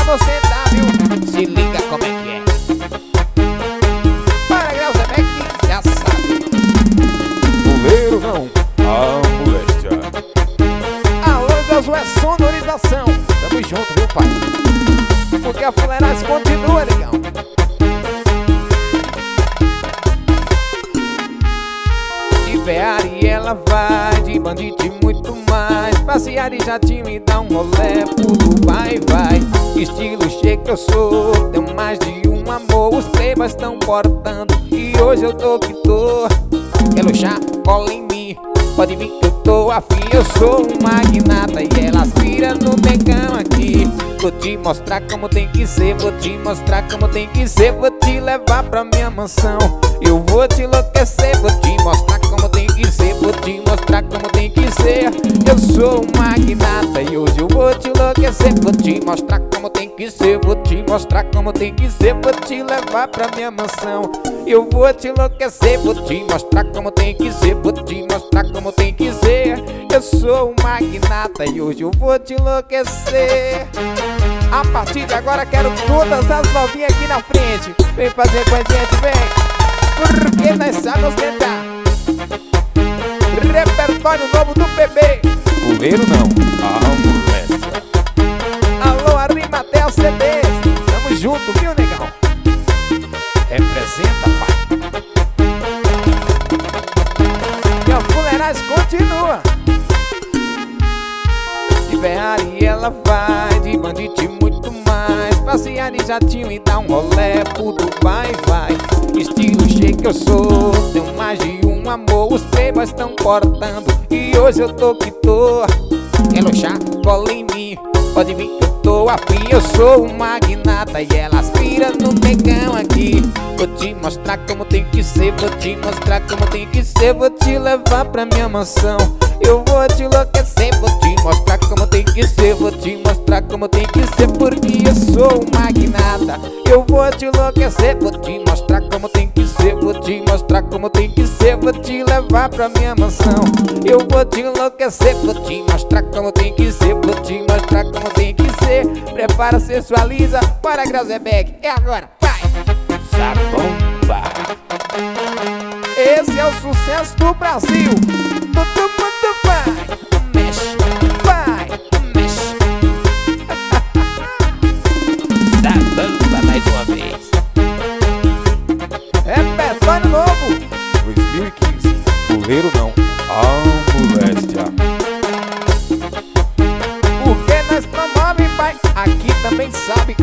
você tá, viu? Se liga como é que é. Para Grauzebeck, já sabe. Fuleiro não, a moléstia. Alô, Josué, sonorização. Tamo junto, viu, pai? Porque a fuleiragem continua, legal. De Ferrari ela vai, de bandite e muito mais. Passear de jatinho e dar um rolê, tudo vai, vai. Estilo chique eu sou, tenho mais de um amor. Os playboys estão portando e hoje eu tô que tô. Quer luxar? Cola em mim, pode vir que eu tô afim. Eu sou um magnata e ela aspira no negão aqui. Vou te mostrar como tem que ser, vou te mostrar como tem que ser. Vou te levar pra minha mansão, eu vou te enlouquecer. Vou te mostrar como tem que ser, vou te mostrar como tem que ser. Eu sou um magnata e hoje eu vou te enlouquecer. Vou te mostrar como tem que ser, vou te mostrar como tem que ser. Vou te levar pra minha mansão, eu vou te enlouquecer. Vou te mostrar como tem que ser, vou te mostrar como tem que ser. Eu sou um magnata e hoje eu vou te enlouquecer. A partir de agora quero todas as novinhas aqui na frente. Vem fazer com a gente, vem. Porque nós sabemos cantar. Repertório novo do bebê. Fuleiro não, a moléstia. Alô, Arimatel CDs. Tamo junto, viu, negão? Representa, pai. E a fuleiragem continua. De Ferrari ela vai, de bandite e muito mais. Passear de jatinho e dar um rolê, tudo vai, vai. Estilo chique eu sou, tenho mais de um amor. Os playboys estão portando e hoje eu tô que tô. Quer luxar? Cola em mim, pode vir que eu tô afim. Eu sou um magnata e ela aspira no negão aqui. Vou te mostrar como tem que ser, vou te mostrar como tem que ser. Vou te levar pra minha mansão, eu vou te enlouquecer. Vou te mostrar como tem que ser, vou te mostrar como tem que ser. Porque eu sou um magnata, eu vou te enlouquecer. Vou te mostrar como tem que ser, vou te mostrar como tem que ser. Vou te levar pra minha mansão, eu vou te enlouquecer. Vou te mostrar como tem que ser, vou te mostrar como tem que ser. Prepara, sensualiza, para Grauzebeck. É agora, vai! Zabomba. Esse é o sucesso do Brasil. Todo mundo vai, mexe, vai, mexe. Zabomba mais uma vez. Repertório novo 2015, fuleiro não, a moléstia. porque nós promove, pai. Aqui também sabe